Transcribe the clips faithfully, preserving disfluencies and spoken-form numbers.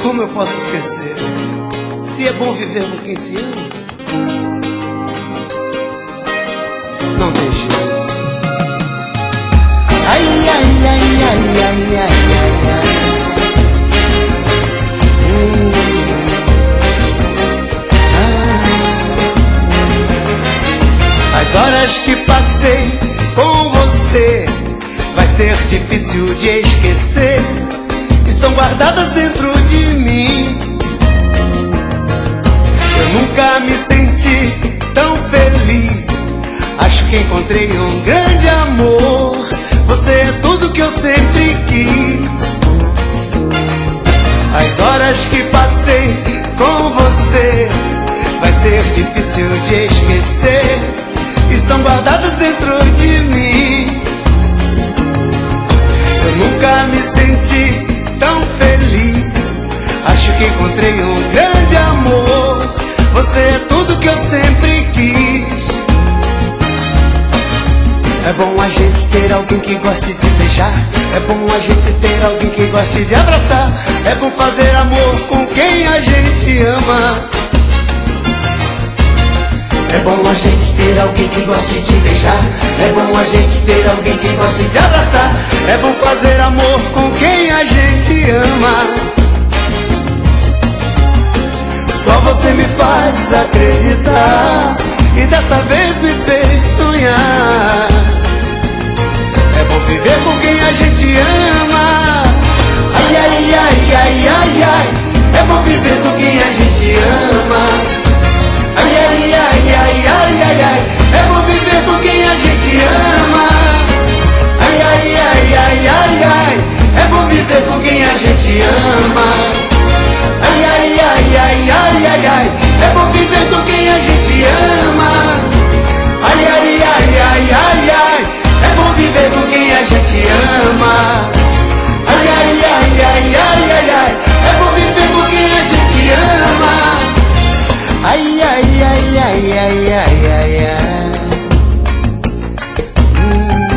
Como eu posso esquecer? Se é bom viver com quem se ama, não tem jeito. Ai, ai, ai, ai, ai, ai, ai, ai. Hum. Ah. As horas que passei com você vai ser difícil de esquecer. Estão guardadas dentro de mim. Eu nunca me senti tão feliz. Acho que encontrei um grande amor. Você é tudo que eu sempre quis. As horas que passei com você vai ser difícil de esquecer. Estão guardadas dentro de mim. Eu nunca me senti tão feliz. Acho que encontrei um grande amor. Você é tudo que eu sempre quis. É bom a gente ter alguém que goste de beijar. É bom a gente ter alguém que goste de abraçar. É bom fazer amor com quem a gente ama. É bom a gente ter alguém que goste de beijar. É bom a gente ter alguém que goste de abraçar. É bom fazer amor com quem a gente ama. Só você me faz acreditar e dessa vez me fez sonhar. É bom viver com quem a gente ama. Ai, ai, ai, ai, ai, ai. É bom viver com quem a gente ama. Ai, ai, ai, ai, ai, ai, ai. É bom viver com quem a gente ama. Ai, ai, ai, ai, ai, ai. É bom viver com quem a gente ama. Ai, ai, ai, ai, ai, ai, ai. É bom viver com quem a gente ama. Ai, ai, ai, ai, ai, ai. É bom viver com quem a gente ama. Ai, ai, ai, ai, ai, ai, ai. É bom viver com quem a gente ama. Ai, ai, ai, ai, ai, ai, ai, ai. Hum.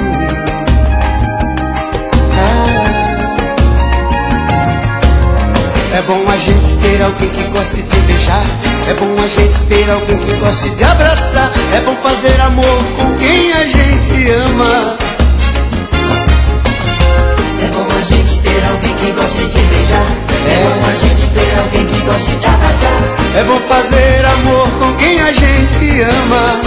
Ah. É bom a gente ter alguém que goste de beijar. É bom a gente ter alguém que goste de abraçar. É bom fazer amor com quem a gente ama. É bom a gente ter alguém que goste de beijar. É bom a gente ter alguém que goste de abraçar. É bom fazer amor com quem a gente ama.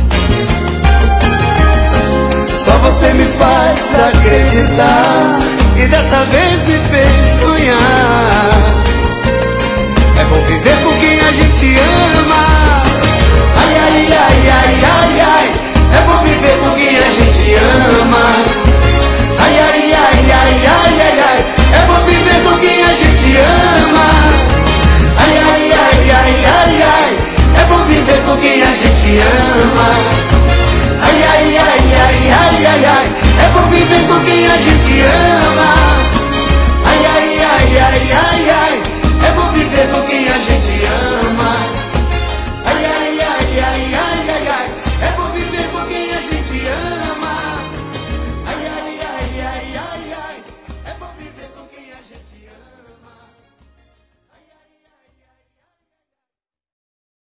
Só você me faz acreditar e dessa vez me fez sonhar. É bom viver com quem a gente ama. Ai, ai, ai, ai, ai, ai. É bom viver com quem a gente ama. Ai, ai, ai, ai, ai, ai, ai. É bom viver com quem a gente ama. Ai, ai, ai, ai, ai, ai. É bom viver com quem a gente ama. Ai, ai, ai, ai, ai, ai, ai. É bom viver com quem a gente ama.